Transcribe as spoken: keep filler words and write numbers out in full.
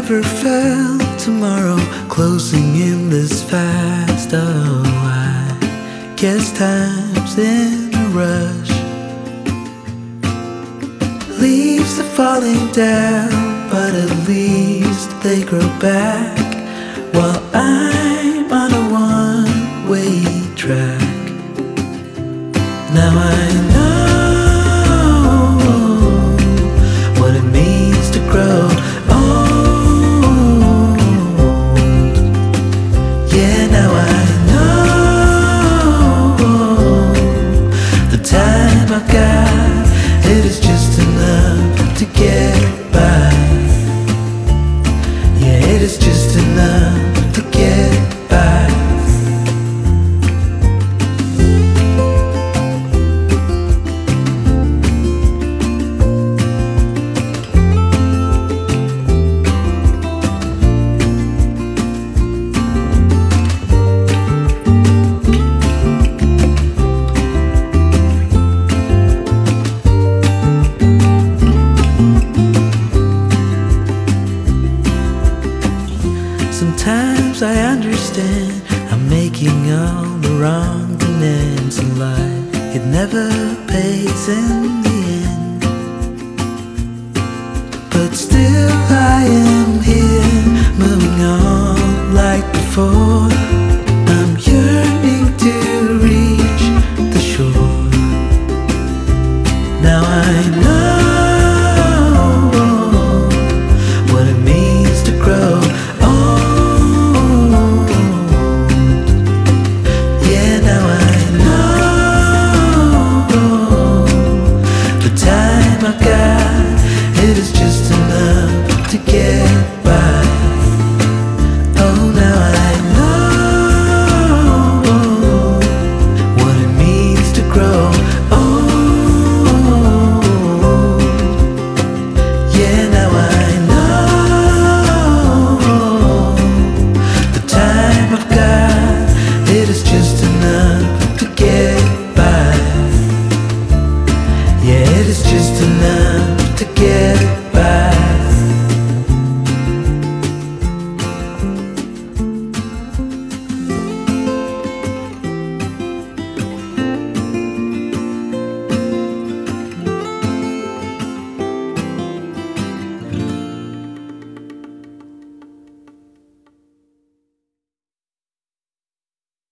never felt tomorrow closing in this fast. Oh, I guess time's in a rush. Leaves are falling down, but at least they grow back, while I'm on a one-way track. Now I know what it means to grow old. Yeah, now I know the time I've got, it is just enough to get by. Yeah, it is just enough to get by. Sometimes I understand I'm making all the wrong demands in life. It never pays in the end, but still I am here